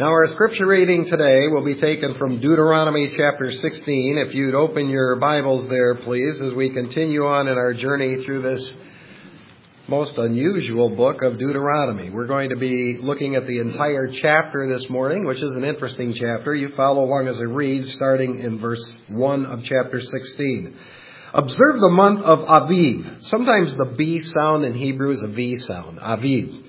Now our scripture reading today will be taken from Deuteronomy chapter 16. If you'd open your Bibles there, please, as we continue on in our journey through this most unusual book of Deuteronomy. We're going to be looking at the entire chapter this morning, which is an interesting chapter. You follow along as I read, starting in verse 1 of chapter 16. Observe the month of Aviv. Sometimes the B sound in Hebrew is a V sound, Aviv.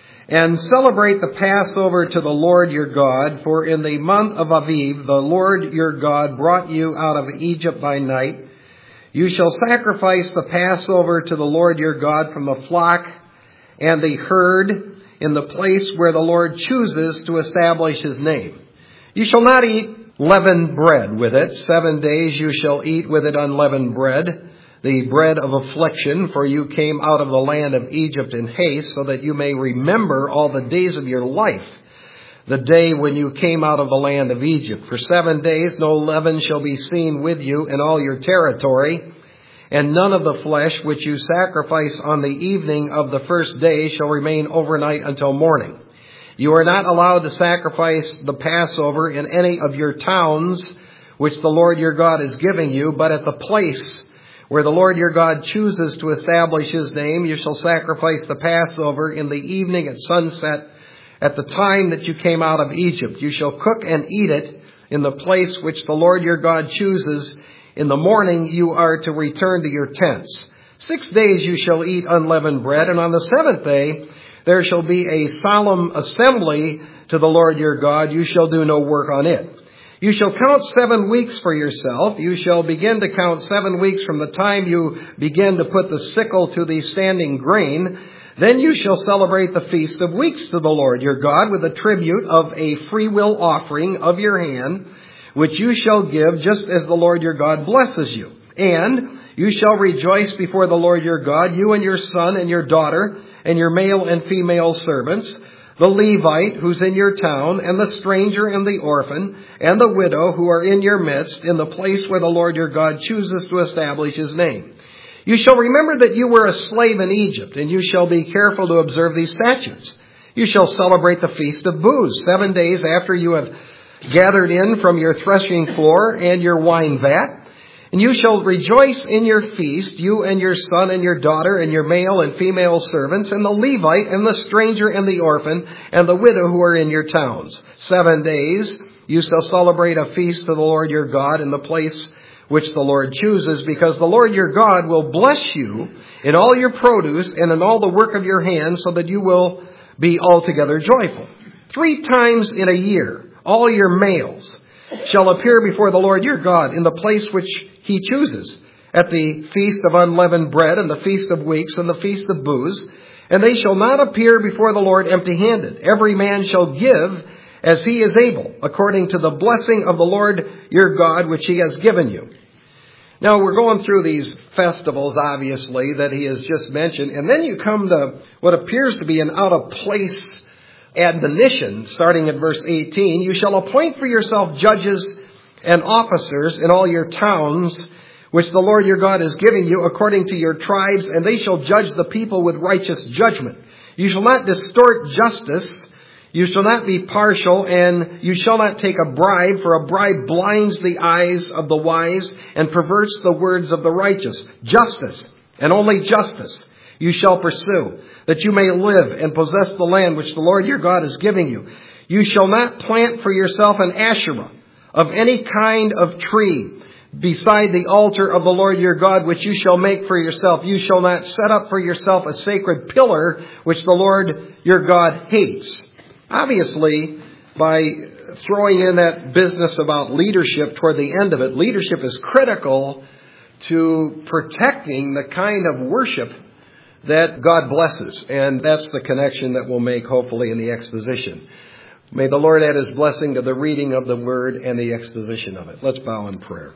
And celebrate the Passover to the Lord your God, for in the month of Aviv the Lord your God brought you out of Egypt by night. You shall sacrifice the Passover to the Lord your God from the flock and the herd in the place where the Lord chooses to establish his name. You shall not eat leavened bread with it. 7 days you shall eat with it unleavened bread, the bread of affliction, for you came out of the land of Egypt in haste, so that you may remember all the days of your life, the day when you came out of the land of Egypt. For 7 days no leaven shall be seen with you in all your territory, and none of the flesh which you sacrifice on the evening of the first day shall remain overnight until morning. You are not allowed to sacrifice the Passover in any of your towns which the Lord your God is giving you, but at the place where the Lord your God chooses to establish his name, you shall sacrifice the Passover in the evening at sunset at the time that you came out of Egypt. You shall cook and eat it in the place which the Lord your God chooses. In the morning you are to return to your tents. 6 days you shall eat unleavened bread, and on the seventh day there shall be a solemn assembly to the Lord your God. You shall do no work on it. You shall count 7 weeks for yourself. You shall begin to count 7 weeks from the time you begin to put the sickle to the standing grain. Then you shall celebrate the Feast of Weeks to the Lord your God with a tribute of a freewill offering of your hand, which you shall give just as the Lord your God blesses you. And you shall rejoice before the Lord your God, you and your son and your daughter and your male and female servants, the Levite who's in your town, and the stranger and the orphan, and the widow who are in your midst, in the place where the Lord your God chooses to establish his name. You shall remember that you were a slave in Egypt, and you shall be careful to observe these statutes. You shall celebrate the Feast of Booths 7 days after you have gathered in from your threshing floor and your wine vat. And you shall rejoice in your feast, you and your son and your daughter and your male and female servants, and the Levite and the stranger and the orphan and the widow who are in your towns. 7 days you shall celebrate a feast to the Lord your God in the place which the Lord chooses, because the Lord your God will bless you in all your produce and in all the work of your hands, so that you will be altogether joyful. 3 times in a year all your males shall appear before the Lord your God in the place which he chooses, at the Feast of Unleavened Bread and the Feast of Weeks and the Feast of Booths, and they shall not appear before the Lord empty-handed. Every man shall give as he is able, according to the blessing of the Lord your God which he has given you. Now we're going through these festivals, obviously, that he has just mentioned, and then you come to what appears to be an out-of-place admonition, starting at verse 18. You shall appoint for yourself judges and officers in all your towns, which the Lord your God is giving you, according to your tribes, and they shall judge the people with righteous judgment. You shall not distort justice. You shall not be partial, and you shall not take a bribe, for a bribe blinds the eyes of the wise and perverts the words of the righteous. Justice, and only justice, you shall pursue, that you may live and possess the land which the Lord your God is giving you. You shall not plant for yourself an Asherah of any kind of tree beside the altar of the Lord your God, which you shall make for yourself. You shall not set up for yourself a sacred pillar, which the Lord your God hates. Obviously, by throwing in that business about leadership toward the end of it, leadership is critical to protecting the kind of worship that God blesses. And that's the connection that we'll make, hopefully, in the exposition. May the Lord add his blessing to the reading of the word and the exposition of it. Let's bow in prayer.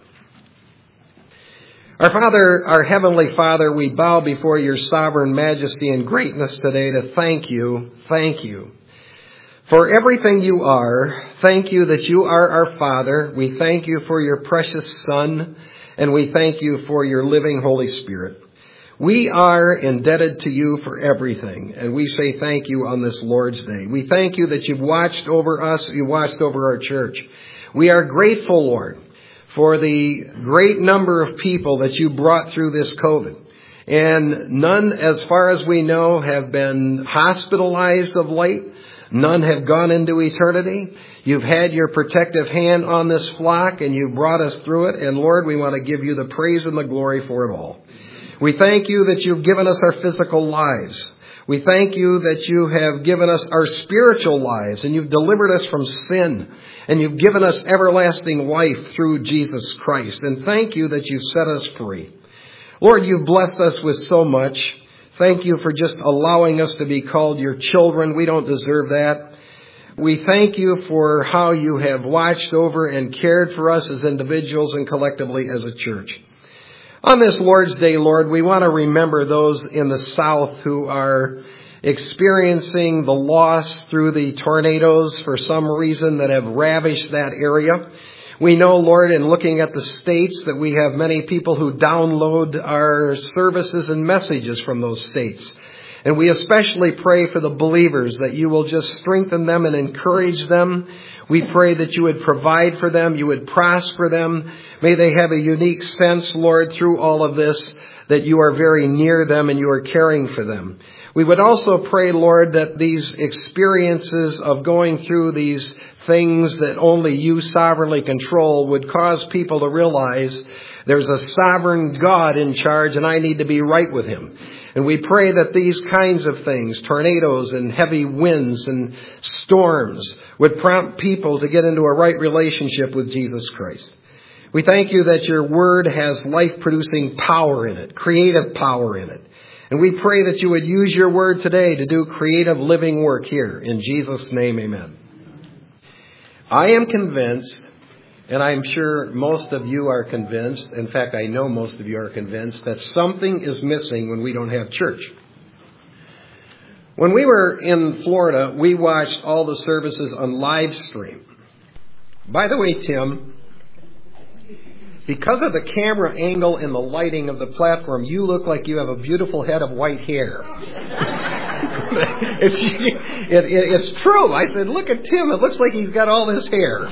Our Father, our Heavenly Father, we bow before your sovereign majesty and greatness today to thank you for everything you are. Thank you that you are our Father. We thank you for your precious Son, and we thank you for your living Holy Spirit. We are indebted to you for everything, and we say thank you on this Lord's Day. We thank you that you've watched over us, you watched over our church. We are grateful, Lord, for the great number of people that you brought through this COVID. And none, as far as we know, have been hospitalized of late. None have gone into eternity. You've had your protective hand on this flock, and you've brought us through it. And Lord, we want to give you the praise and the glory for it all. We thank you that you've given us our physical lives. We thank you that you have given us our spiritual lives, and you've delivered us from sin, and you've given us everlasting life through Jesus Christ. And thank you that you've set us free. Lord, you've blessed us with so much. Thank you for just allowing us to be called your children. We don't deserve that. We thank you for how you have watched over and cared for us as individuals and collectively as a church. On this Lord's Day, Lord, we want to remember those in the South who are experiencing the loss through the tornadoes for some reason that have ravished that area. We know, Lord, in looking at the states, that we have many people who download our services and messages from those states. And we especially pray for the believers that you will just strengthen them and encourage them. We pray that you would provide for them, you would prosper them. May they have a unique sense, Lord, through all of this, that you are very near them and you are caring for them. We would also pray, Lord, that these experiences of going through these things that only you sovereignly control would cause people to realize there's a sovereign God in charge and I need to be right with him. And we pray that these kinds of things, tornadoes and heavy winds and storms, would prompt people to get into a right relationship with Jesus Christ. We thank you that your word has life-producing power in it, creative power in it. And we pray that you would use your word today to do creative living work here. In Jesus' name, amen. I am convinced, and I'm sure most of you are convinced, in fact, I know most of you are convinced, that something is missing when we don't have church. When we were in Florida, we watched all the services on live stream. By the way, Tim, because of the camera angle and the lighting of the platform, you look like you have a beautiful head of white hair. It's true. I said, look at Tim. It looks like he's got all this hair.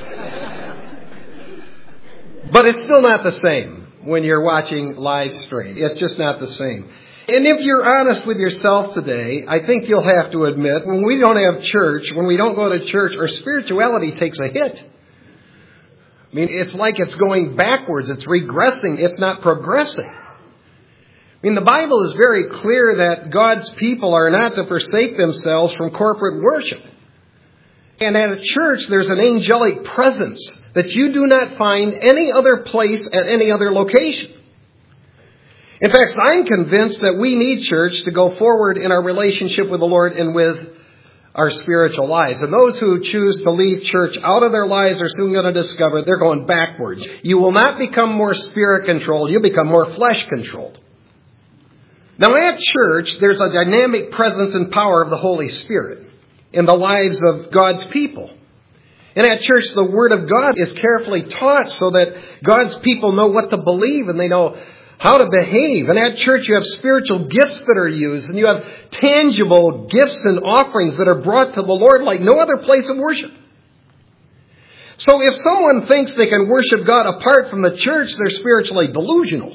But it's still not the same when you're watching live stream. It's just not the same. And if you're honest with yourself today, I think you'll have to admit, when we don't have church, when we don't go to church, our spirituality takes a hit. I mean, it's like it's going backwards. It's regressing. It's not progressing. I mean, the Bible is very clear that God's people are not to forsake themselves from corporate worship. And at a church, there's an angelic presence that you do not find any other place at any other location. In fact, I'm convinced that we need church to go forward in our relationship with the Lord and with our spiritual lives. And those who choose to leave church out of their lives are soon going to discover they're going backwards. You will not become more spirit-controlled. You'll become more flesh-controlled. Now, at church, there's a dynamic presence and power of the Holy Spirit in the lives of God's people. And at church, the Word of God is carefully taught so that God's people know what to believe and they know how to behave. And at church, you have spiritual gifts that are used, and you have tangible gifts and offerings that are brought to the Lord like no other place of worship. So if someone thinks they can worship God apart from the church, they're spiritually delusional.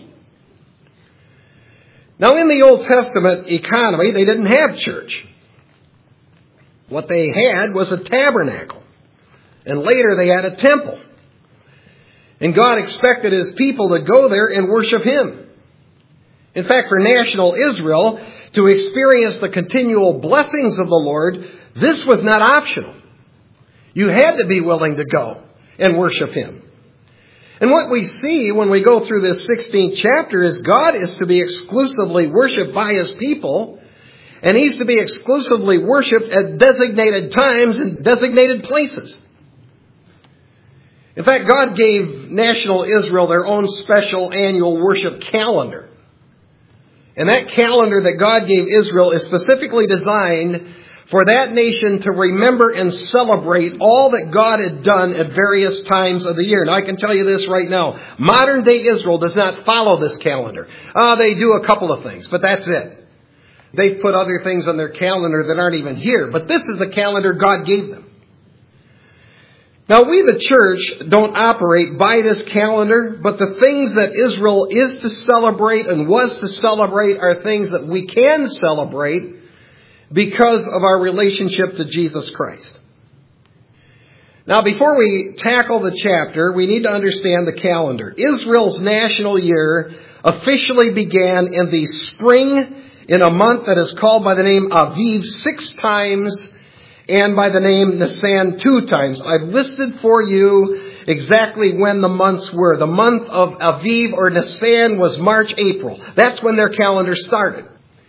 Now, in the Old Testament economy, they didn't have church. What they had was a tabernacle. And later they had a temple. And God expected his people to go there and worship him. In fact, for national Israel to experience the continual blessings of the Lord, this was not optional. You had to be willing to go and worship him. And what we see when we go through this 16th chapter is God is to be exclusively worshiped by his people, and he's to be exclusively worshiped at designated times and designated places. In fact, God gave national Israel their own special annual worship calendar. And that calendar that God gave Israel is specifically designed for that nation to remember and celebrate all that God had done at various times of the year. Now, I can tell you this right now. Modern day Israel does not follow this calendar. They do a couple of things, but that's it. They've put other things on their calendar that aren't even here. But this is the calendar God gave them. Now, we, the church, don't operate by this calendar, but the things that Israel is to celebrate and was to celebrate are things that we can celebrate because of our relationship to Jesus Christ. Now, before we tackle the chapter, we need to understand the calendar. Israel's national year officially began in the spring in a month that is called by the name Aviv 6 times and by the name Nisan 2 times. I've listed for you exactly when the months were. The month of Aviv or Nisan was March, April. That's when their calendar started.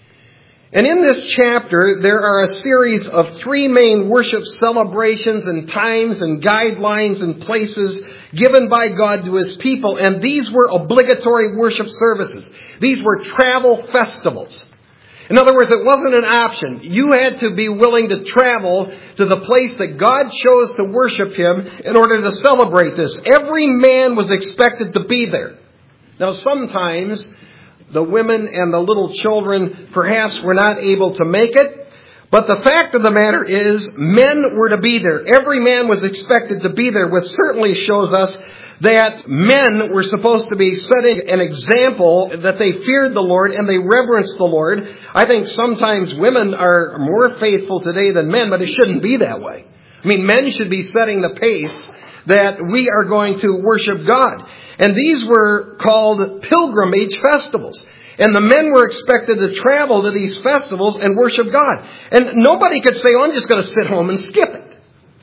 And in this chapter, there are a series of 3 main worship celebrations and times and guidelines and places given by God to His people. And these were obligatory worship services. These were travel festivals. In other words, it wasn't an option. You had to be willing to travel to the place that God chose to worship Him in order to celebrate this. Every man was expected to be there. Now, sometimes the women and the little children perhaps were not able to make it. But the fact of the matter is, men were to be there. Every man was expected to be there, which certainly shows us that men were supposed to be setting an example that they feared the Lord and they reverenced the Lord. I think sometimes women are more faithful today than men, but it shouldn't be that way. I mean, men should be setting the pace that we are going to worship God. And these were called pilgrimage festivals. And the men were expected to travel to these festivals and worship God. And nobody could say, oh, I'm just going to sit home and skip it.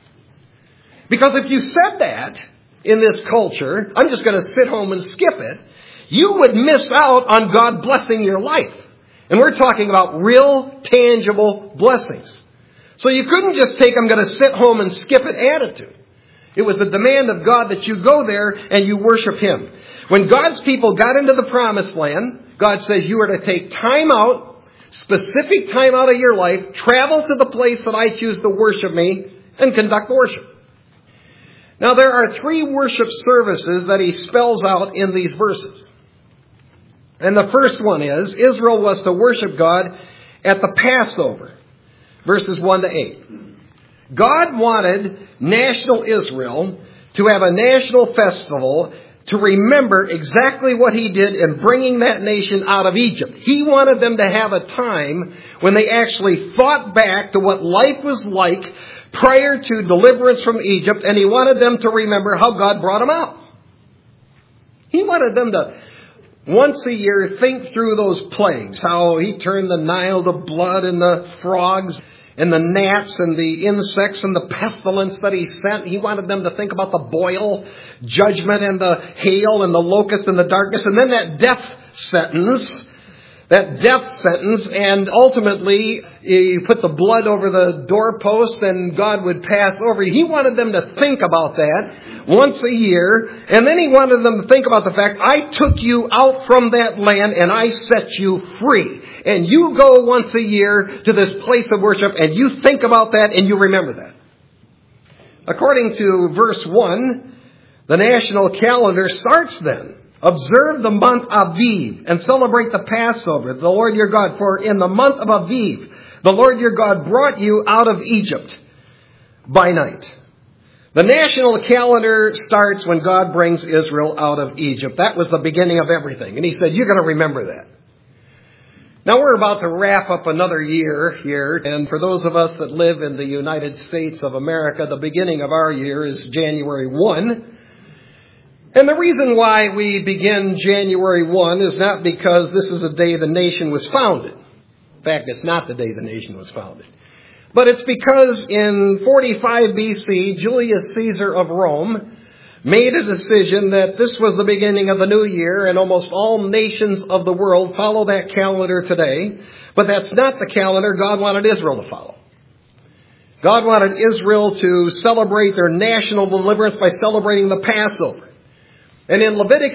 Because if you said that in this culture, I'm just going to sit home and skip it, you would miss out on God blessing your life. And we're talking about real, tangible blessings. So you couldn't just take, I'm going to sit home and skip it attitude. It was a demand of God that you go there and you worship Him. When God's people got into the promised land, God says you are to take time out, specific time out of your life, travel to the place that I choose to worship me, and conduct worship. Now, there are 3 worship services that He spells out in these verses. And the first one is, Israel was to worship God at the Passover, verses 1 to 8. God wanted national Israel to have a national festival to remember exactly what He did in bringing that nation out of Egypt. He wanted them to have a time when they actually thought back to what life was like prior to deliverance from Egypt, and He wanted them to remember how God brought them out. He wanted them to once a year think through those plagues, how He turned the Nile to blood and the frogs and the gnats and the insects and the pestilence that He sent. He wanted them to think about the boil judgment and the hail and the locust and the darkness. And then that death sentence, and ultimately you put the blood over the doorpost and God would pass over you. He wanted them to think about that once a year. And then He wanted them to think about the fact, I took you out from that land and I set you free. And you go once a year to this place of worship and you think about that and you remember that. According to verse 1, the national calendar starts then. Observe the month Aviv and celebrate the Passover, the Lord your God. For in the month of Aviv, the Lord your God brought you out of Egypt by night. The national calendar starts when God brings Israel out of Egypt. That was the beginning of everything. And He said, you're going to remember that. Now, we're about to wrap up another year here, and for those of us that live in the United States of America, the beginning of our year is January 1. And the reason why we begin January 1 is not because this is the day the nation was founded. In fact, it's not the day the nation was founded. But it's because in 45 BC, Julius Caesar of Rome made a decision that this was the beginning of the new year, and almost all nations of the world follow that calendar today. But that's not the calendar God wanted Israel to follow. God wanted Israel to celebrate their national deliverance by celebrating the Passover. And in Leviticus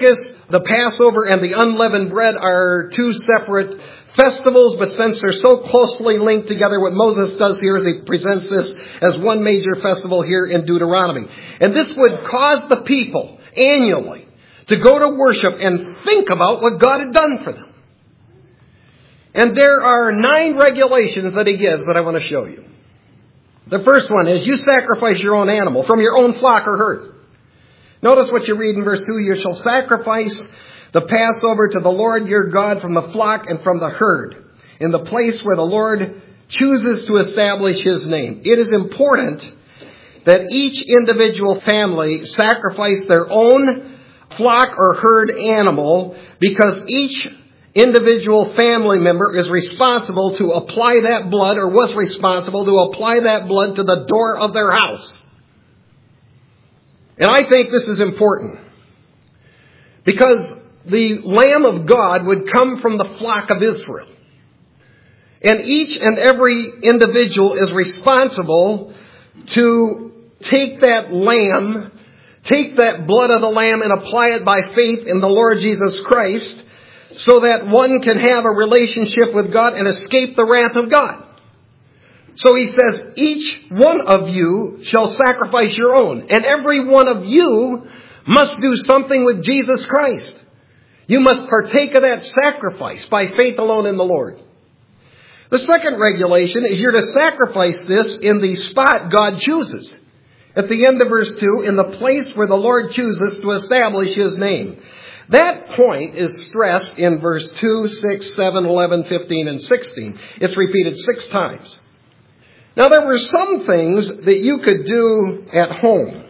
the Passover and the unleavened bread are two separate festivals, but since they're so closely linked together, what Moses does here is he presents this as one major festival here in Deuteronomy. And this would cause the people annually to go to worship and think about what God had done for them. And there are 9 regulations that he gives that I want to show you. The first one is you sacrifice your own animal from your own flock or herd. Notice what you read in verse 2. You shall sacrifice the Passover to the Lord your God from the flock and from the herd, in the place where the Lord chooses to establish his name. It is important that each individual family sacrifice their own flock or herd animal, because each individual family member is responsible to apply that blood, or was responsible to apply that blood to the door of their house. And I think this is important, because the Lamb of God would come from the flock of Israel. And each and every individual is responsible to take that lamb, take that blood of the lamb and apply it by faith in the Lord Jesus Christ, so that one can have a relationship with God and escape the wrath of God. So he says, each one of you shall sacrifice your own. And every one of you must do something with Jesus Christ. You must partake of that sacrifice by faith alone in the Lord. The second regulation is you're to sacrifice this in the spot God chooses. At the end of verse 2, in the place where the Lord chooses to establish his name. That point is stressed in verse 2, 6, 7, 11, 15, and 16. It's repeated 6 times. Now, there were some things that you could do at home,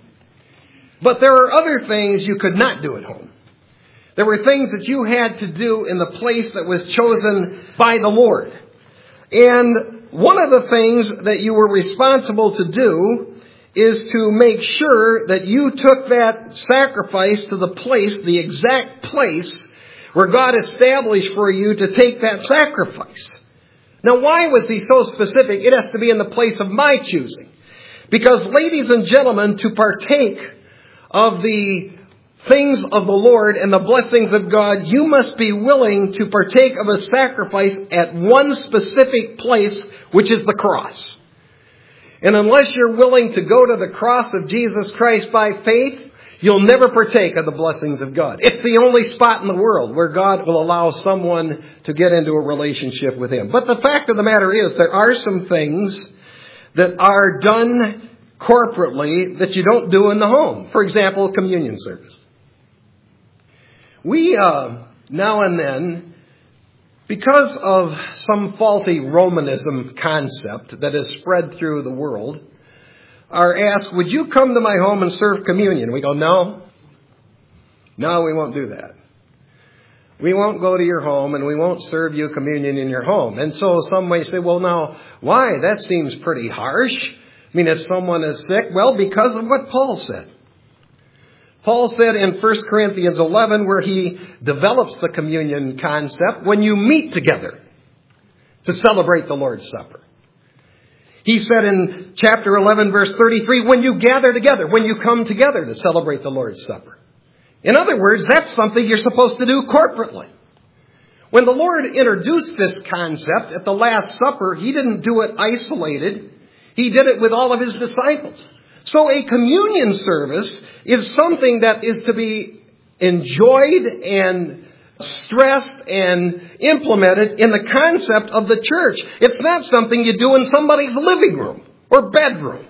but there are other things you could not do at home. There were things that you had to do in the place that was chosen by the Lord. And one of the things that you were responsible to do is to make sure that you took that sacrifice to the place, the exact place where God established for you to take that sacrifice. Now, why was he so specific? It has to be in the place of my choosing. Because, ladies and gentlemen, to partake of the things of the Lord and the blessings of God, you must be willing to partake of a sacrifice at one specific place, which is the cross. And unless you're willing to go to the cross of Jesus Christ by faith, you'll never partake of the blessings of God. It's the only spot in the world where God will allow someone to get into a relationship with him. But the fact of the matter is, there are some things that are done corporately that you don't do in the home. For example, communion service. We, now and then, because of some faulty Romanism concept that is spread through the world, are asked, would you come to my home and serve communion? We go, no. No, we won't do that. We won't go to your home and we won't serve you communion in your home. And so some may say, well, now, why? That seems pretty harsh. I mean, if someone is sick, well, because of what Paul said. Paul said in 1 Corinthians 11, where he develops the communion concept, when you meet together to celebrate the Lord's Supper. He said in chapter 11, verse 33, when you gather together, when you come together to celebrate the Lord's Supper. In other words, that's something you're supposed to do corporately. When the Lord introduced this concept at the Last Supper, he didn't do it isolated. He did it with all of his disciples. So a communion service is something that is to be enjoyed and stressed and implemented in the concept of the church. It's not something you do in somebody's living room or bedroom.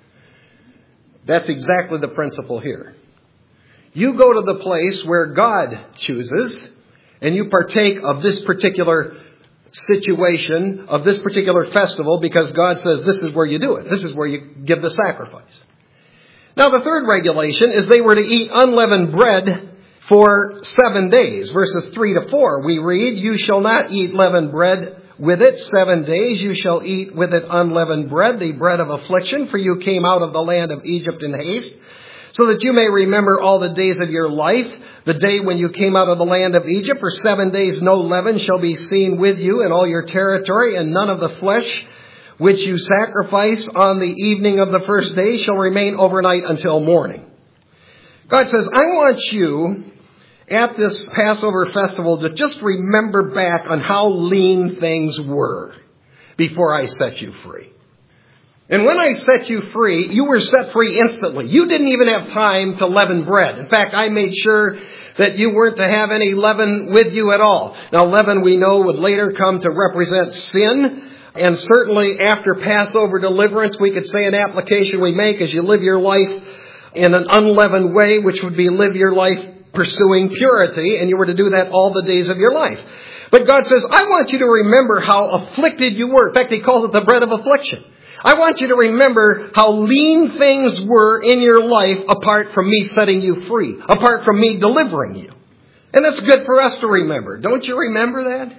That's exactly the principle here. You go to the place where God chooses and you partake of this particular situation, of this particular festival, because God says this is where you do it. This is where you give the sacrifice. Now, the third regulation is they were to eat unleavened bread for 7 days. Verses 3 to 4, we read, you shall not eat leavened bread with it 7 days. You shall eat with it unleavened bread, the bread of affliction, for you came out of the land of Egypt in haste, so that you may remember all the days of your life, the day when you came out of the land of Egypt. For 7 days no leaven shall be seen with you in all your territory, and none of the flesh which you sacrifice on the evening of the first day shall remain overnight until morning. God says, I want you, at this Passover festival to just remember back on how lean things were before I set you free. And when I set you free, you were set free instantly. You didn't even have time to leaven bread. In fact, I made sure that you weren't to have any leaven with you at all. Now, leaven we know would later come to represent sin. And certainly after Passover deliverance, we could say an application we make is you live your life in an unleavened way, which would be live your life pursuing purity, and you were to do that all the days of your life. But God says, I want you to remember how afflicted you were. In fact, He calls it the bread of affliction. I want you to remember how lean things were in your life apart from me setting you free, apart from me delivering you. And that's good for us to remember. Don't you remember that?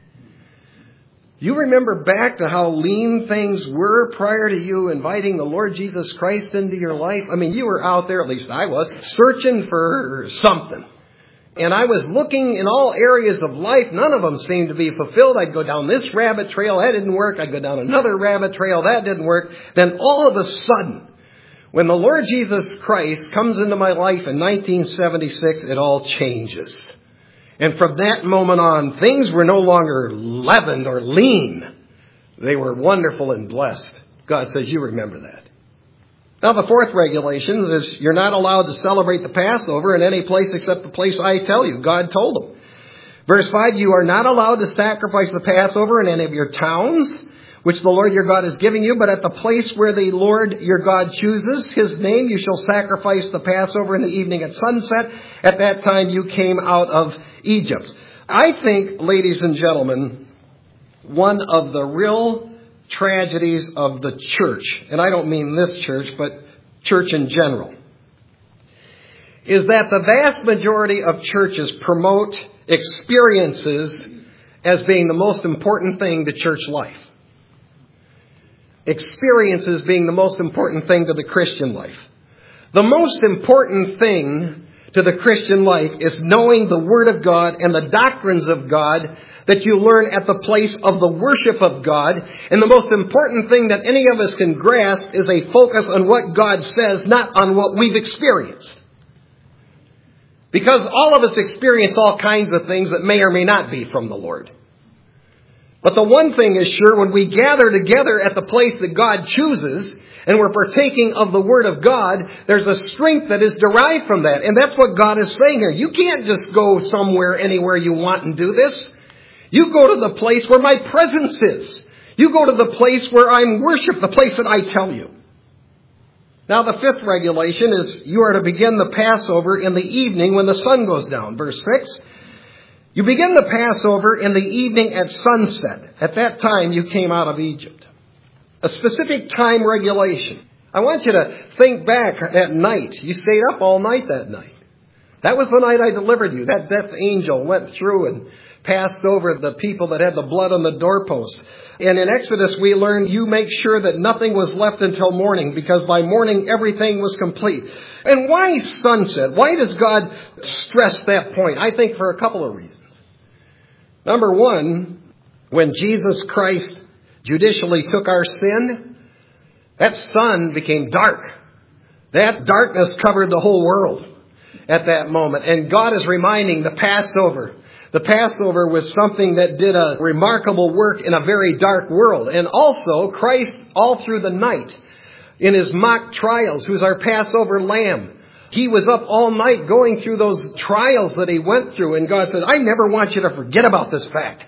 You remember back to how lean things were prior to you inviting the Lord Jesus Christ into your life? I mean, you were out there, at least I was, searching for something. And I was looking in all areas of life. None of them seemed to be fulfilled. I'd go down this rabbit trail. That didn't work. I'd go down another rabbit trail. That didn't work. Then all of a sudden, when the Lord Jesus Christ comes into my life in 1976, it all changes. And from that moment on, things were no longer leavened or lean. They were wonderful and blessed. God says, you remember that. Now, the fourth regulation is you're not allowed to celebrate the Passover in any place except the place I tell you. God told them. Verse 5, you are not allowed to sacrifice the Passover in any of your towns, which the Lord your God is giving you, but at the place where the Lord your God chooses His name, you shall sacrifice the Passover in the evening at sunset. At that time you came out of Egypt. I think, ladies and gentlemen, one of the real tragedies of the church, and I don't mean this church, but church in general, is that the vast majority of churches promote experiences as being the most important thing to church life. Experiences being the most important thing to the Christian life. The most important thing to the Christian life is knowing the Word of God and the doctrines of God that you learn at the place of the worship of God. And the most important thing that any of us can grasp is a focus on what God says, not on what we've experienced. Because all of us experience all kinds of things that may or may not be from the Lord. But the one thing is sure, when we gather together at the place that God chooses, and we're partaking of the Word of God, there's a strength that is derived from that. And that's what God is saying here. You can't just go somewhere, anywhere you want and do this. You go to the place where my presence is. You go to the place where I'm worshiped, the place that I tell you. Now, the fifth regulation is you are to begin the Passover in the evening when the sun goes down. Verse 6. You begin the Passover in the evening at sunset. At that time you came out of Egypt. A specific time regulation. I want you to think back at night. You stayed up all night that night. That was the night I delivered you. That death angel went through and passed over the people that had the blood on the doorpost. And in Exodus we learned you make sure that nothing was left until morning, because by morning everything was complete. And why sunset? Why does God stress that point? I think for a couple of reasons. Number one, when Jesus Christ judicially took our sin, that sun became dark. That darkness covered the whole world at that moment. And God is reminding the Passover. The Passover was something that did a remarkable work in a very dark world. And also, Christ, all through the night, in His mock trials, who's our Passover lamb, He was up all night going through those trials that He went through. And God said, I never want you to forget about this fact.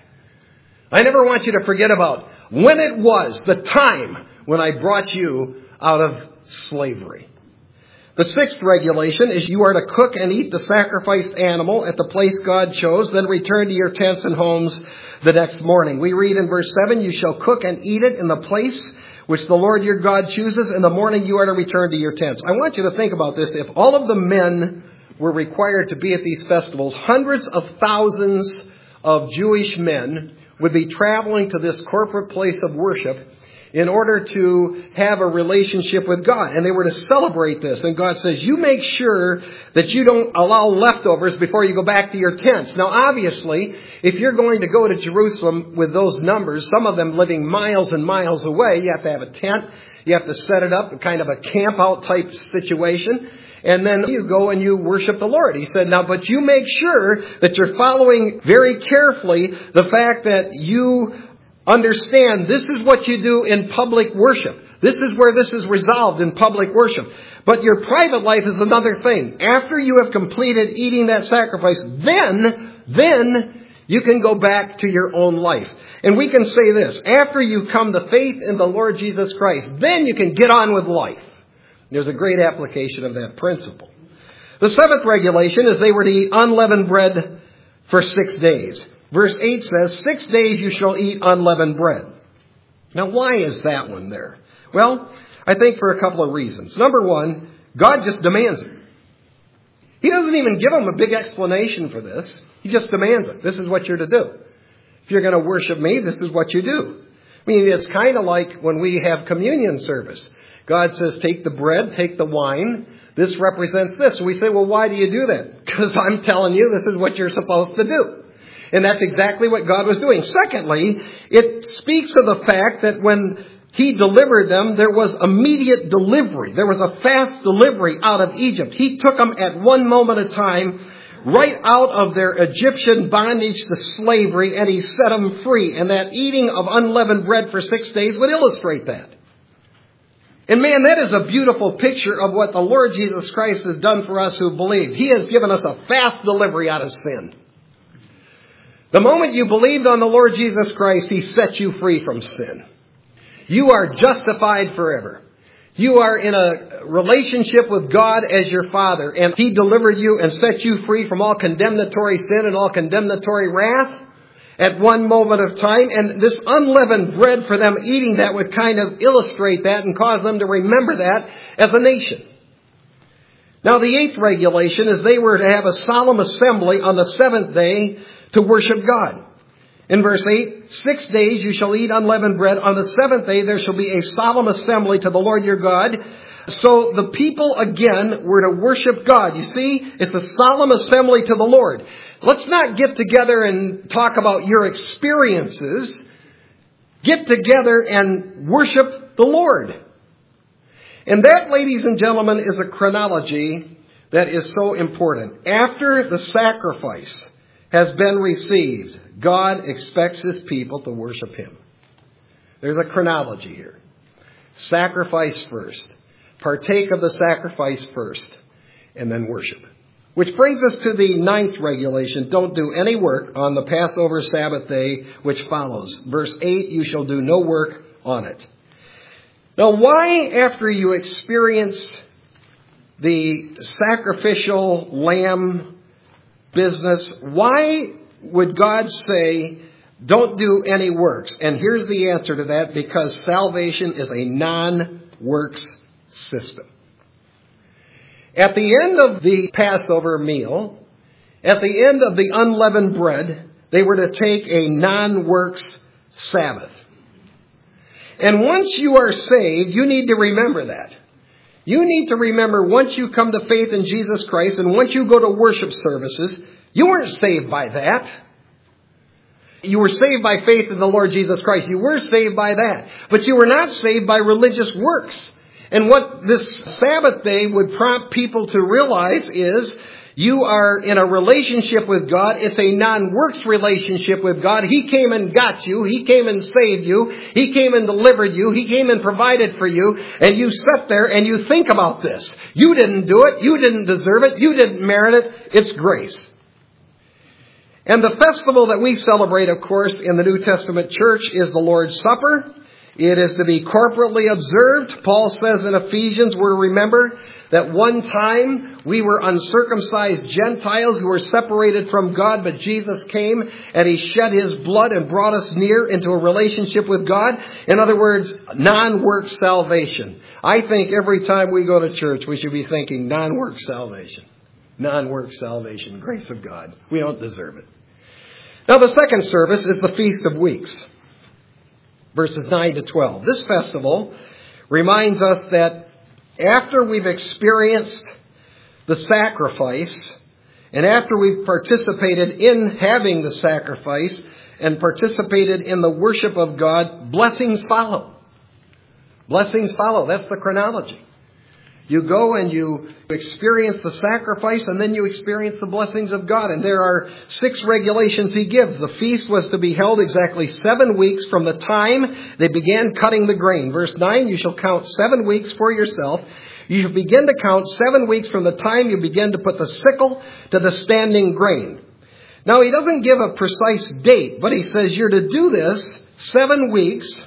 I never want you to forget about when it was, the time when I brought you out of slavery. The sixth regulation is you are to cook and eat the sacrificed animal at the place God chose, then return to your tents and homes the next morning. We read in verse 7, you shall cook and eat it in the place which the Lord your God chooses. In the morning you are to return to your tents. I want you to think about this. If all of the men were required to be at these festivals, hundreds of thousands of Jewish men would be traveling to this corporate place of worship in order to have a relationship with God. And they were to celebrate this. And God says, you make sure that you don't allow leftovers before you go back to your tents. Now, obviously, if you're going to go to Jerusalem with those numbers, some of them living miles and miles away, you have to have a tent. You have to set it up, kind of a camp out type situation. And then you go and you worship the Lord. He said, now, but you make sure that you're following very carefully the fact that you understand this is what you do in public worship. This is where this is resolved in public worship. But your private life is another thing. After you have completed eating that sacrifice, then you can go back to your own life. And we can say this, after you come to faith in the Lord Jesus Christ, then you can get on with life. There's a great application of that principle. The 7th regulation is they were to eat unleavened bread for 6 days. Verse 8 says, 6 days you shall eat unleavened bread. Now, why is that one there? Well, I think for a couple of reasons. Number one, God just demands it. He doesn't even give them a big explanation for this. He just demands it. This is what you're to do. If you're going to worship me, this is what you do. I mean, it's kind of like when we have communion service. God says, take the bread, take the wine. This represents this. And we say, well, why do you do that? Because I'm telling you this is what you're supposed to do. And that's exactly what God was doing. Secondly, it speaks of the fact that when He delivered them, there was immediate delivery. There was a fast delivery out of Egypt. He took them at one moment of time, right out of their Egyptian bondage to slavery, and He set them free. And that eating of unleavened bread for 6 days would illustrate that. And man, that is a beautiful picture of what the Lord Jesus Christ has done for us who believe. He has given us a fast delivery out of sin. The moment you believed on the Lord Jesus Christ, He set you free from sin. You are justified forever. You are in a relationship with God as your Father, and He delivered you and set you free from all condemnatory sin and all condemnatory wrath at one moment of time. And this unleavened bread for them eating that would kind of illustrate that and cause them to remember that as a nation. Now, the 8th regulation is they were to have a solemn assembly on the 7th day to worship God. In verse 8, 6 days you shall eat unleavened bread. On the 7th day there shall be a solemn assembly to the Lord your God. So the people again were to worship God. You see, it's a solemn assembly to the Lord. Let's not get together and talk about your experiences. Get together and worship the Lord. And that, ladies and gentlemen, is a chronology that is so important. After the sacrifice has been received, God expects His people to worship Him. There's a chronology here. Sacrifice first. Partake of the sacrifice first, and then worship. Which brings us to the 9th regulation. Don't do any work on the Passover Sabbath day, which follows. Verse 8, you shall do no work on it. Now, why, after you experience the sacrificial lamb business, why would God say, don't do any works? And here's the answer to that, because salvation is a non-works system. At the end of the Passover meal, at the end of the unleavened bread, they were to take a non-works Sabbath. And once you are saved, you need to remember that. You need to remember once you come to faith in Jesus Christ and once you go to worship services, you weren't saved by that. You were saved by faith in the Lord Jesus Christ. You were saved by that. But you were not saved by religious works. And what this Sabbath day would prompt people to realize is you are in a relationship with God. It's a non-works relationship with God. He came and got you. He came and saved you. He came and delivered you. He came and provided for you. And you sit there and you think about this. You didn't do it. You didn't deserve it. You didn't merit it. It's grace. And the festival that we celebrate, of course, in the New Testament church is the Lord's Supper. It is to be corporately observed. Paul says in Ephesians, we're to remember that one time we were uncircumcised Gentiles who were separated from God, but Jesus came and He shed His blood and brought us near into a relationship with God. In other words, non-work salvation. I think every time we go to church, we should be thinking non-work salvation. Non-work salvation, grace of God. We don't deserve it. Now the second service is the Feast of Weeks. Verses 9 to 12. This festival reminds us that after we've experienced the sacrifice, and after we've participated in having the sacrifice and participated in the worship of God, blessings follow. Blessings follow. That's the chronology. You go and you experience the sacrifice, and then you experience the blessings of God. And there are 6 regulations he gives. The feast was to be held exactly 7 weeks from the time they began cutting the grain. Verse 9, you shall count 7 weeks for yourself. You shall begin to count 7 weeks from the time you begin to put the sickle to the standing grain. Now, he doesn't give a precise date, but he says you're to do this 7 weeks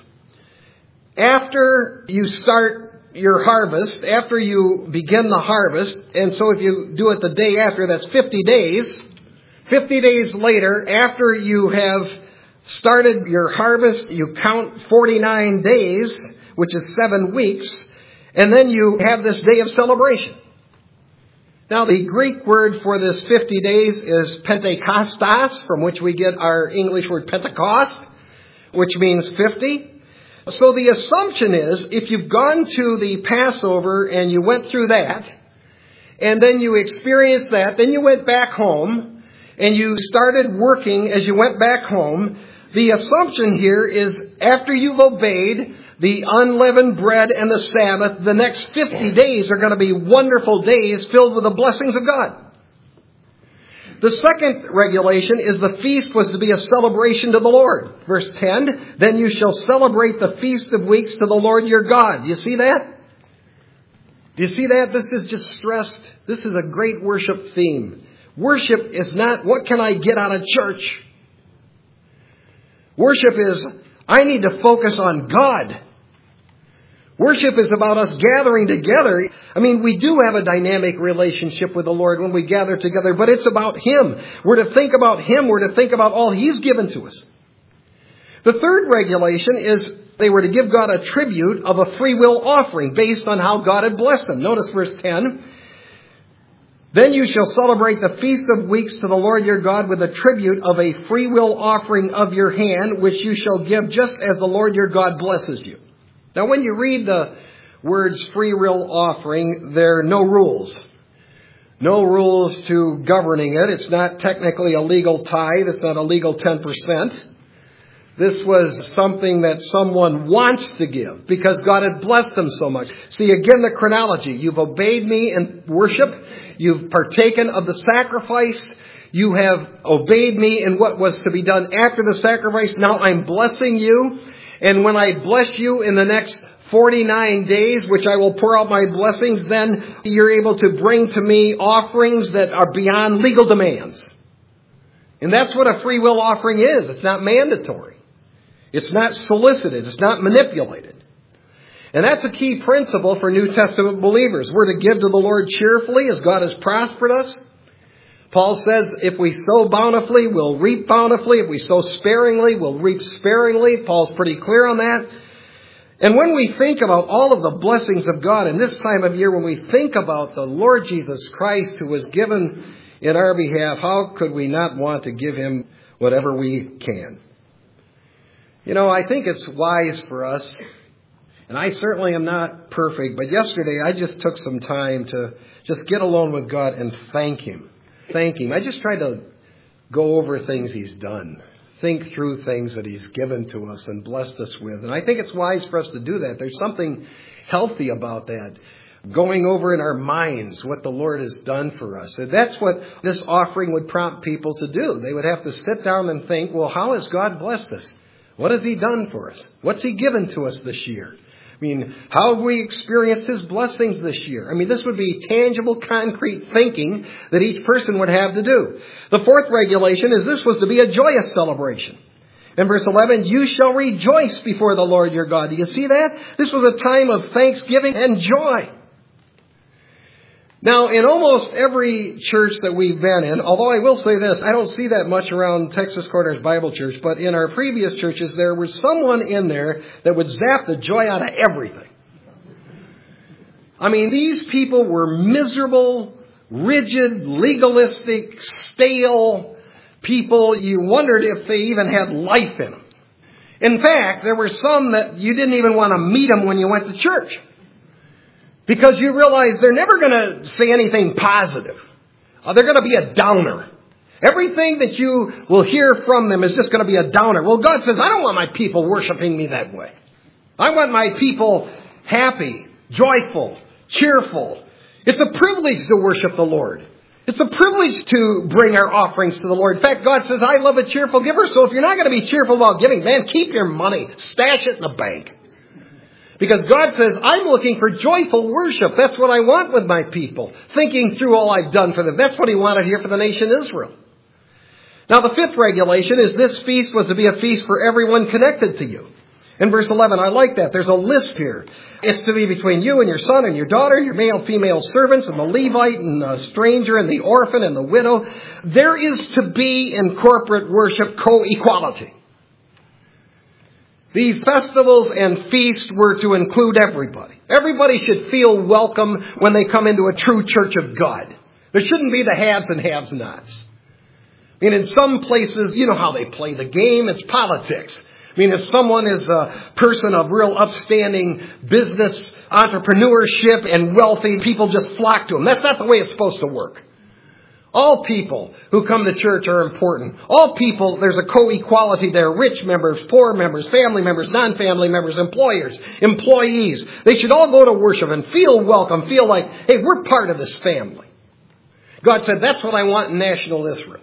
after you start your harvest, after you begin the harvest. And so if you do it the day after, that's 50 days. 50 days later, after you have started your harvest, you count 49 days, which is 7 weeks, and then you have this day of celebration. Now, the Greek word for this 50 days is Pentekostas, from which we get our English word Pentecost, which means 50. So the assumption is, if you've gone to the Passover and you went through that, and then you experienced that, then you went back home, and you started working as you went back home, the assumption here is after you've obeyed the unleavened bread and the Sabbath, the next 50 days are going to be wonderful days filled with the blessings of God. The second regulation is the feast was to be a celebration to the Lord. Verse 10, then you shall celebrate the Feast of Weeks to the Lord your God. Do you see that? Do you see that? This is just stressed. This is a great worship theme. Worship is not, what can I get out of church? Worship is, I need to focus on God. Worship is about us gathering together. I mean, we do have a dynamic relationship with the Lord when we gather together, but it's about Him. We're to think about Him. We're to think about all He's given to us. The third regulation is they were to give God a tribute of a free will offering based on how God had blessed them. Notice verse 10. Then you shall celebrate the Feast of Weeks to the Lord your God with a tribute of a free will offering of your hand, which you shall give just as the Lord your God blesses you. Now, when you read the words free will offering, there are no rules. No rules to governing it. It's not technically a legal tithe. It's not a legal 10%. This was something that someone wants to give because God had blessed them so much. See, again, the chronology. You've obeyed me in worship. You've partaken of the sacrifice. You have obeyed me in what was to be done after the sacrifice. Now I'm blessing you. And when I bless you in the next 49 days, which I will pour out my blessings, then you're able to bring to me offerings that are beyond legal demands. And that's what a free will offering is. It's not mandatory. It's not solicited. It's not manipulated. And that's a key principle for New Testament believers. We're to give to the Lord cheerfully as God has prospered us. Paul says if we sow bountifully, we'll reap bountifully. If we sow sparingly, we'll reap sparingly. Paul's pretty clear on that. And when we think about all of the blessings of God in this time of year, when we think about the Lord Jesus Christ who was given in our behalf, how could we not want to give Him whatever we can? You know, I think it's wise for us, and I certainly am not perfect, but yesterday I just took some time to just get alone with God and thank Him. Thank Him. I just tried to go over things He's done. Think through things that He's given to us and blessed us with. And I think it's wise for us to do that. There's something healthy about that. Going over in our minds what the Lord has done for us. And that's what this offering would prompt people to do. They would have to sit down and think, well, how has God blessed us? What has He done for us? What's He given to us this year? I mean, how have we experienced His blessings this year? I mean, this would be tangible, concrete thinking that each person would have to do. The fourth regulation is this was to be a joyous celebration. In verse 11, you shall rejoice before the Lord your God. Do you see that? This was a time of thanksgiving and joy. Now, in almost every church that we've been in, although I will say this, I don't see that much around Texas Corners Bible Church, but in our previous churches, there was someone in there that would zap the joy out of everything. I mean, these people were miserable, rigid, legalistic, stale people. You wondered if they even had life in them. In fact, there were some that you didn't even want to meet them when you went to church. Because you realize they're never going to say anything positive. They're going to be a downer. Everything that you will hear from them is just going to be a downer. Well, God says, I don't want my people worshiping me that way. I want my people happy, joyful, cheerful. It's a privilege to worship the Lord. It's a privilege to bring our offerings to the Lord. In fact, God says, I love a cheerful giver. So if you're not going to be cheerful about giving, man, keep your money. Stash it in the bank. Because God says, I'm looking for joyful worship. That's what I want with my people. Thinking through all I've done for them. That's what He wanted here for the nation Israel. Now, the fifth regulation is this feast was to be a feast for everyone connected to you. In verse 11, I like that. There's a list here. It's to be between you and your son and your daughter, your male, female servants, and the Levite and the stranger and the orphan and the widow. There is to be in corporate worship co-equality. These festivals and feasts were to include everybody. Everybody should feel welcome when they come into a true church of God. There shouldn't be the haves and have-nots. I mean, in some places, you know how they play the game. It's politics. I mean, if someone is a person of real upstanding business, entrepreneurship, and wealthy, people just flock to them. That's not the way it's supposed to work. All people who come to church are important. All people, there's a co-equality there. Rich members, poor members, family members, non-family members, employers, employees. They should all go to worship and feel welcome, feel like, hey, we're part of this family. God said, that's what I want in national Israel.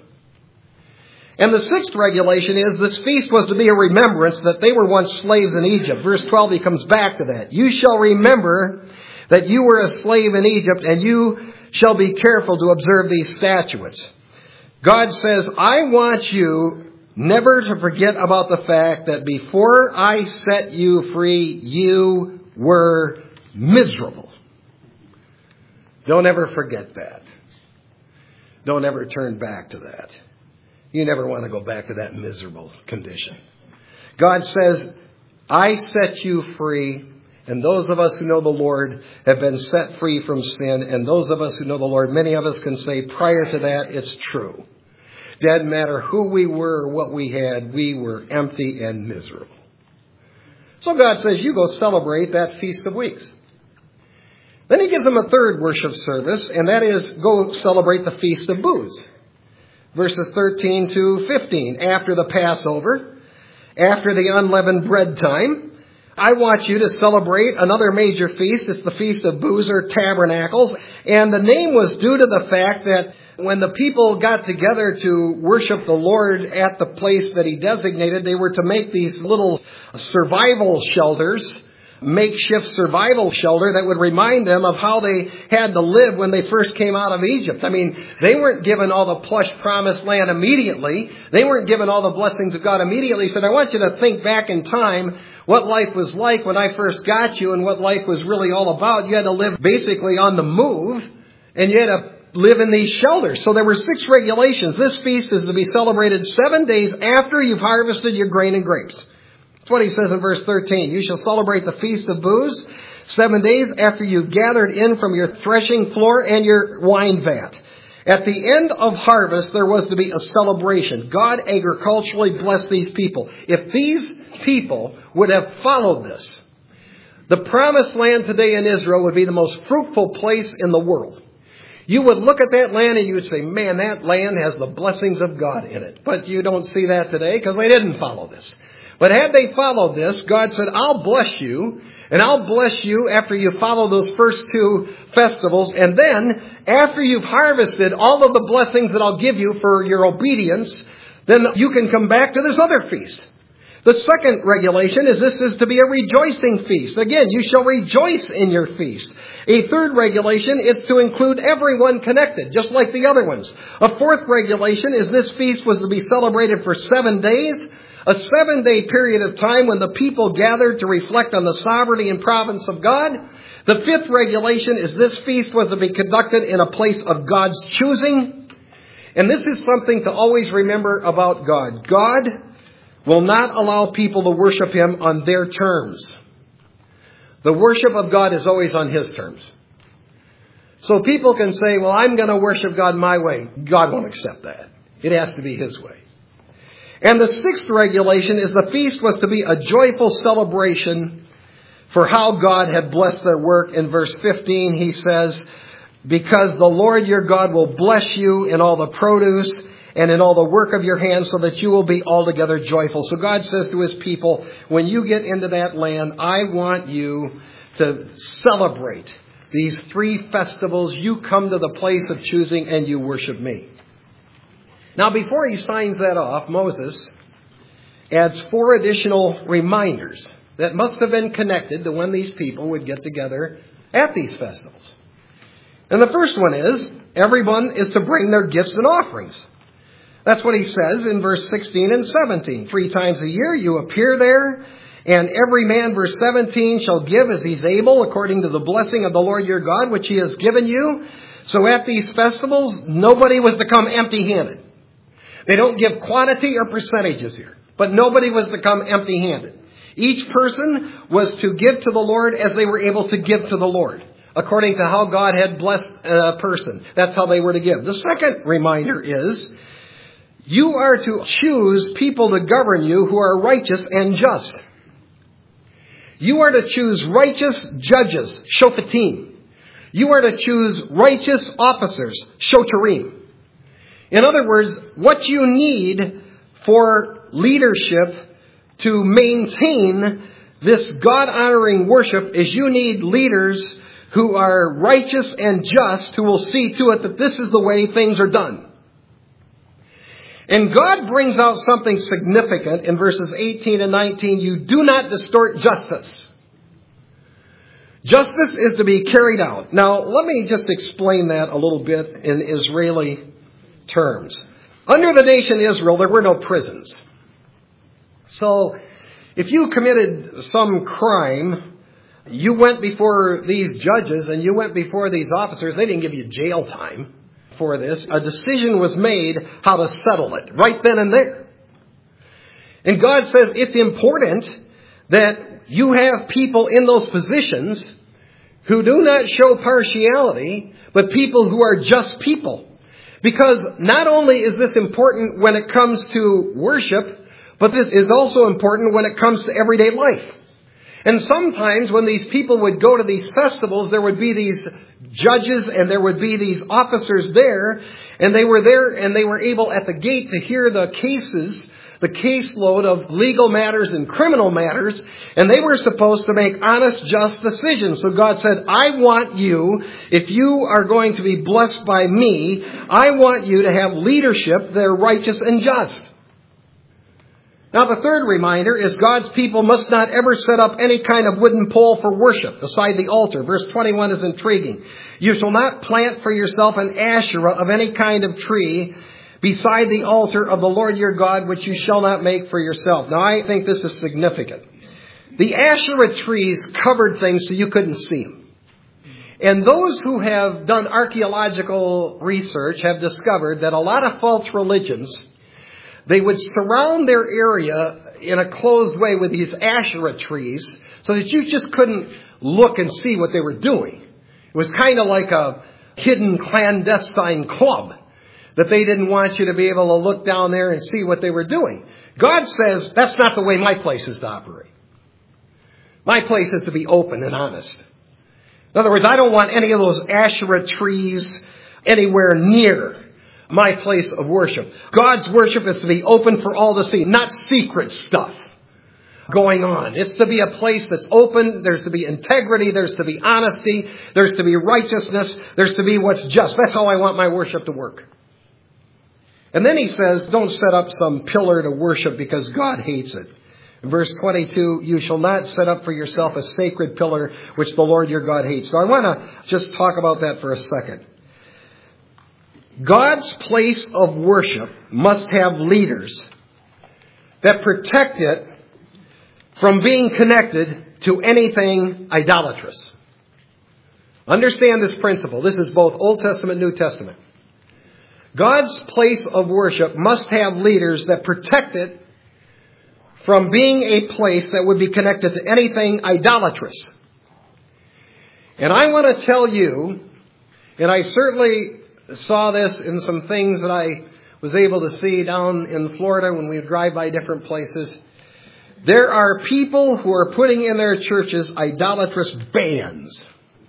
And the sixth regulation is this feast was to be a remembrance that they were once slaves in Egypt. Verse 12, he comes back to that. You shall remember that you were a slave in Egypt, and you shall be careful to observe these statutes. God says, I want you never to forget about the fact that before I set you free, you were miserable. Don't ever forget that. Don't ever turn back to that. You never want to go back to that miserable condition. God says, I set you free, and those of us who know the Lord have been set free from sin, and those of us who know the Lord, many of us can say prior to that, it's true. Doesn't matter who we were or what we had, we were empty and miserable. So God says, you go celebrate that Feast of Weeks. Then He gives them a third worship service, and that is go celebrate the Feast of Booths. Verses 13 to 15, after the Passover, after the unleavened bread time, I want you to celebrate another major feast. It's the Feast of Booths or Tabernacles. And the name was due to the fact that when the people got together to worship the Lord at the place that He designated, they were to make these little survival shelters, makeshift survival shelter that would remind them of how they had to live when they first came out of Egypt. I mean, they weren't given all the plush promised land immediately. They weren't given all the blessings of God immediately. He said, I want you to think back in time what life was like when I first got you and what life was really all about. You had to live basically on the move, and you had to live in these shelters. So there were 6 regulations. This feast is to be celebrated 7 days after you've harvested your grain and grapes. That's what he says in verse 13. You shall celebrate the Feast of Booths 7 days after you've gathered in from your threshing floor and your wine vat. At the end of harvest, there was to be a celebration. God agriculturally blessed these people. If these people would have followed this, the promised land today in Israel would be the most fruitful place in the world. You would look at that land and you would say, man, that land has the blessings of God in it. But you don't see that today because they didn't follow this. But had they followed this, God said, I'll bless you, and I'll bless you after you follow those first 2 festivals. And then, after you've harvested all of the blessings that I'll give you for your obedience, then you can come back to this other feast. The second regulation is this is to be a rejoicing feast. Again, you shall rejoice in your feast. A third regulation is to include everyone connected, just like the other ones. A fourth regulation is this feast was to be celebrated for 7 days. A 7-day period of time when the people gathered to reflect on the sovereignty and providence of God. The fifth regulation is this feast was to be conducted in a place of God's choosing. And this is something to always remember about God. God will not allow people to worship Him on their terms. The worship of God is always on His terms. So people can say, well, I'm going to worship God my way. God won't accept that. It has to be His way. And the sixth regulation is the feast was to be a joyful celebration for how God had blessed their work. In verse 15, he says, because the Lord your God will bless you in all the produce and in all the work of your hands so that you will be altogether joyful. So God says to His people, when you get into that land, I want you to celebrate these 3 festivals, you come to the place of choosing and you worship me. Now, before he signs that off, Moses adds 4 additional reminders that must have been connected to when these people would get together at these festivals. And the first one is, everyone is to bring their gifts and offerings. That's what he says in verse 16 and 17. 3 times a year you appear there, and every man, verse 17, shall give as he's able, according to the blessing of the Lord your God, which he has given you. So at these festivals, nobody was to come empty-handed. They don't give quantity or percentages here, but nobody was to come empty-handed. Each person was to give to the Lord as they were able to give to the Lord, according to how God had blessed a person. That's how they were to give. The second reminder is, you are to choose people to govern you who are righteous and just. You are to choose righteous judges, shofetim. You are to choose righteous officers, shoterim. In other words, what you need for leadership to maintain this God-honoring worship is you need leaders who are righteous and just, who will see to it that this is the way things are done. And God brings out something significant in verses 18 and 19. You do not distort justice. Justice is to be carried out. Now, let me just explain that a little bit in Israeli terms. Under the nation Israel, there were no prisons. So, if you committed some crime, you went before these judges and you went before these officers. They didn't give you jail time for this. A decision was made how to settle it right then and there. And God says it's important that you have people in those positions who do not show partiality, but people who are just people. Because not only is this important when it comes to worship, but this is also important when it comes to everyday life. And sometimes when these people would go to these festivals, there would be these judges and there would be these officers there. And they were there and they were able at the gate to hear the cases, the caseload of legal matters and criminal matters. And they were supposed to make honest, just decisions. So God said, I want you, if you are going to be blessed by me, I want you to have leadership that are righteous and just. Now, the third reminder is God's people must not ever set up any kind of wooden pole for worship beside the altar. Verse 21 is intriguing. You shall not plant for yourself an Asherah of any kind of tree beside the altar of the Lord your God, which you shall not make for yourself. Now, I think this is significant. The Asherah trees covered things so you couldn't see them. And those who have done archaeological research have discovered that a lot of false religions, they would surround their area in a closed way with these Asherah trees so that you just couldn't look and see what they were doing. It was kind of like a hidden clandestine club that they didn't want you to be able to look down there and see what they were doing. God says, that's not the way my place is to operate. My place is to be open and honest. In other words, I don't want any of those Asherah trees anywhere near my place of worship. God's worship is to be open for all to see, not secret stuff going on. It's to be a place that's open. There's to be integrity. There's to be honesty. There's to be righteousness. There's to be what's just. That's how I want my worship to work. And then he says, don't set up some pillar to worship because God hates it. In verse 22, you shall not set up for yourself a sacred pillar which the Lord your God hates. So I want to just talk about that for a second. God's place of worship must have leaders that protect it from being connected to anything idolatrous. Understand this principle. This is both Old Testament and New Testament. God's place of worship must have leaders that protect it from being a place that would be connected to anything idolatrous. And I want to tell you, and I certainly saw this in some things that I was able to see down in Florida when we would drive by different places. There are people who are putting in their churches idolatrous bands.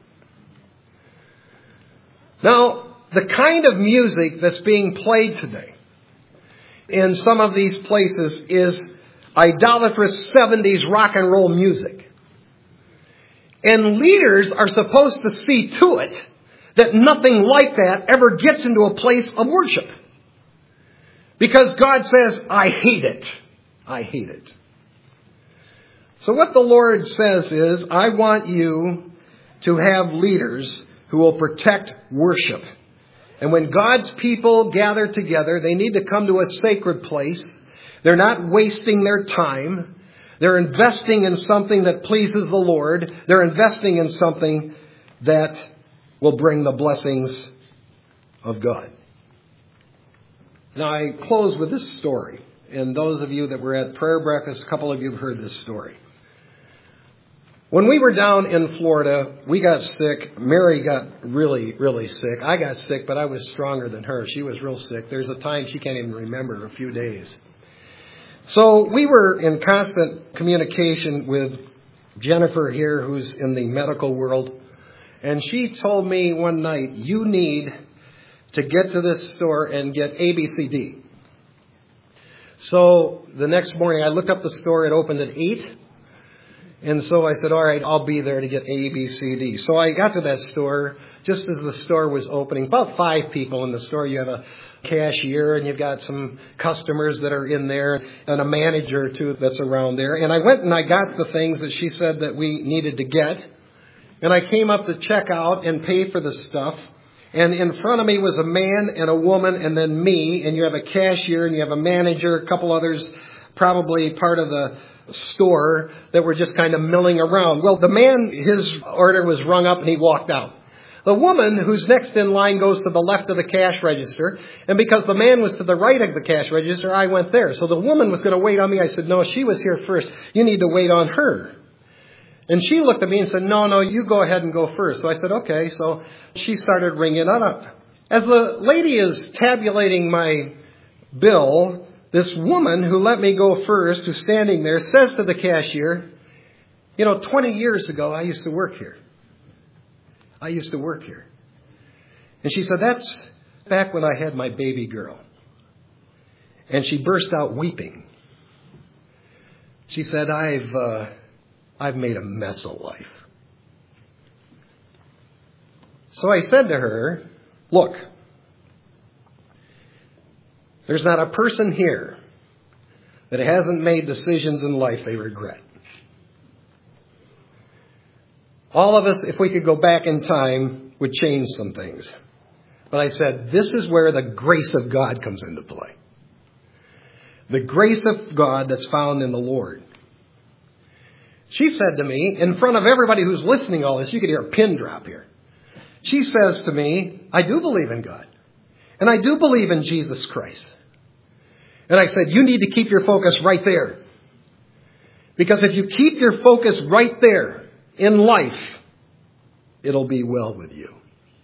Now, the kind of music that's being played today in some of these places is idolatrous 70s rock and roll music. And leaders are supposed to see to it that nothing like that ever gets into a place of worship. Because God says, I hate it. I hate it. So what the Lord says is, I want you to have leaders who will protect worship. And when God's people gather together, they need to come to a sacred place. They're not wasting their time. They're investing in something that pleases the Lord. They're investing in something that will bring the blessings of God. Now, I close with this story. And those of you that were at prayer breakfast, a couple of you have heard this story. When we were down in Florida, we got sick. Mary got really, really sick. I got sick, but I was stronger than her. She was real sick. There's a time she can't even remember, a few days. So we were in constant communication with Jennifer here, who's in the medical world. And she told me one night, you need to get to this store and get ABCD. So the next morning, I looked up the store. It opened at 8. And so I said, all right, I'll be there to get ABCD. So I got to that store just as the store was opening. About 5 people in the store. You have a cashier and you've got some customers that are in there and a manager or two that's around there. And I went and I got the things that she said that we needed to get. And I came up to check out and pay for the stuff. And in front of me was a man and a woman and then me. And you have a cashier and you have a manager, a couple others, probably part of the store that were just kind of milling around. Well, the man, his order was rung up and he walked out. The woman who's next in line goes to the left of the cash register. And because the man was to the right of the cash register, I went there. So the woman was going to wait on me. I said, no, she was here first. You need to wait on her. And she looked at me and said, no, you go ahead and go first. So I said, okay. So she started ringing it up. As the lady is tabulating my bill, this woman who let me go first, who's standing there, says to the cashier, 20 years ago, I used to work here. And she said, that's back when I had my baby girl. And she burst out weeping. She said, I've made a mess of life. So I said to her, look, there's not a person here that hasn't made decisions in life they regret. All of us, if we could go back in time, would change some things. But I said, this is where the grace of God comes into play. The grace of God that's found in the Lord. She said to me, in front of everybody who's listening to all this, you could hear a pin drop here. She says to me, I do believe in God. And I do believe in Jesus Christ. And I said, you need to keep your focus right there. Because if you keep your focus right there in life, it'll be well with you.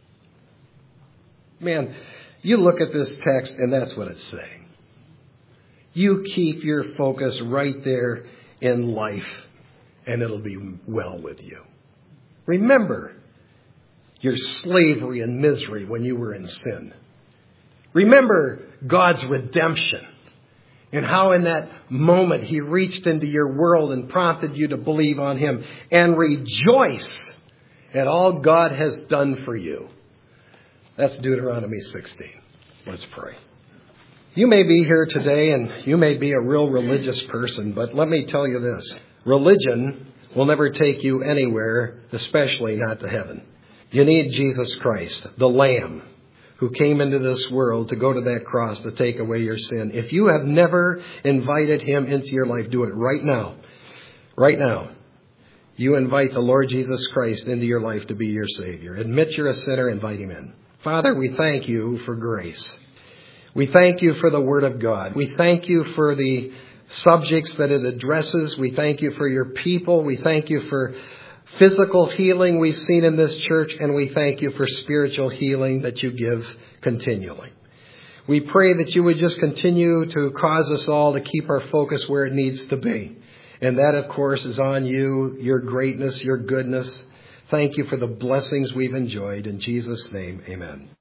Man, you look at this text and that's what it's saying. You keep your focus right there in life and it'll be well with you. Remember your slavery and misery when you were in sin. Remember God's redemption and how in that moment He reached into your world and prompted you to believe on Him. And rejoice at all God has done for you. That's Deuteronomy 16. Let's pray. You may be here today and you may be a real religious person, but let me tell you this. Religion will never take you anywhere, especially not to heaven. You need Jesus Christ, the Lamb, who came into this world to go to that cross to take away your sin. If you have never invited Him into your life, do it right now. Right now. You invite the Lord Jesus Christ into your life to be your Savior. Admit you're a sinner, invite Him in. Father, we thank You for grace. We thank You for the Word of God. We thank You for the subjects that it addresses. We thank You for Your people. We thank You for physical healing we've seen in this church, and we thank You for spiritual healing that You give continually. We pray that You would just continue to cause us all to keep our focus where it needs to be. And that, of course, is on You, Your greatness, Your goodness. Thank You for the blessings we've enjoyed. In Jesus' name, amen.